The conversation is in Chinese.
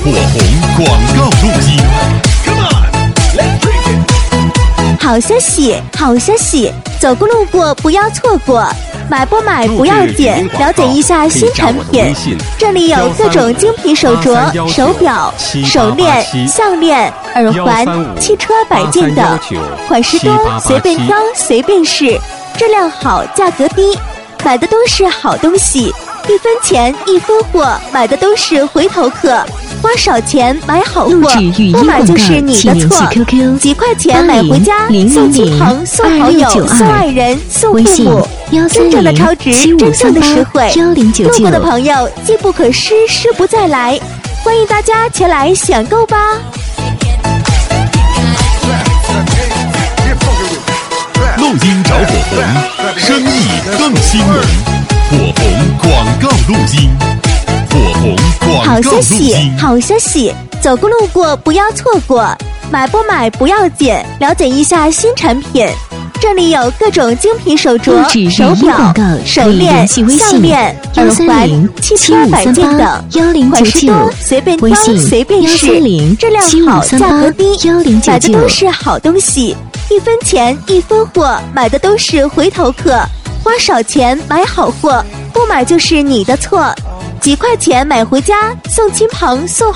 火红广告录音。 好消息，好消息！走过路过不要错过，买不买不要紧，了解一下新产品。这里有各种精品手镯、手表、手链、项链、耳环、汽车摆件等，款式多，随便挑，随便试，质量好，价格低，买的都是好东西。1分钱1分货，买的都是回头客。花少钱买好货，不买就是你的错。几块钱买回家，送亲朋，送好友，送爱人，送父母，真正的超值，真正的实惠。路过的朋友机不可失，失不再来，欢迎大家前来选购吧。 录音找火红，生意更兴隆。火红广告录音，火红广告录音。好消息， 好消息！走过路过不要错过，买不买不要紧，了解一下新产品。这里有各种精品手镯、手表、手链、项链、耳环、汽车摆件等，款式多，随便挑，随便试，质量好，价格低，买的都是好东西。1分钱1分货，买的都是回头客。花少钱买好货，不买就是你的错。几块钱买回家，送亲朋，送